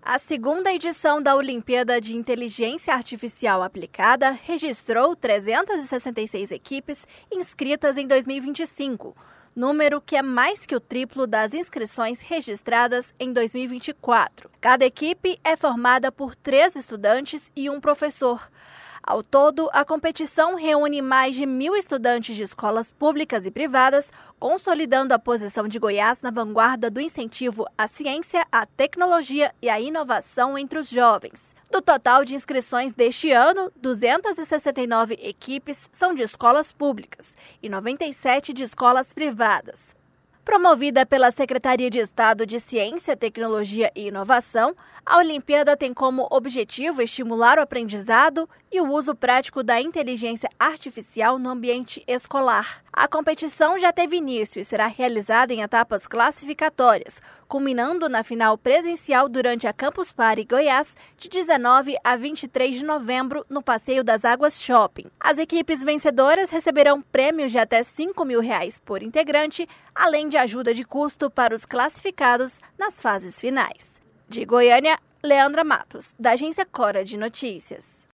A segunda edição da Olimpíada de Inteligência Artificial Aplicada registrou 366 equipes inscritas em 2025, número que é mais que o triplo das inscrições registradas em 2024. Cada equipe é formada por 3 estudantes e um professor. Ao todo, a competição reúne mais de 1.000 estudantes de escolas públicas e privadas, consolidando a posição de Goiás na vanguarda do incentivo à ciência, à tecnologia e à inovação entre os jovens. Do total de inscrições deste ano, 269 equipes são de escolas públicas e 97 de escolas privadas. Promovida pela Secretaria de Estado de Ciência, Tecnologia e Inovação, a Olimpíada tem como objetivo estimular o aprendizado e o uso prático da inteligência artificial no ambiente escolar. A competição já teve início e será realizada em etapas classificatórias, culminando na final presencial durante a Campus Party Goiás, de 19 a 23 de novembro, no Passeio das Águas Shopping. As equipes vencedoras receberão prêmios de até R$ 5.000 por integrante, além de ajuda de custo para os classificados nas fases finais. De Goiânia, Leandra Matos, da Agência Cora de Notícias.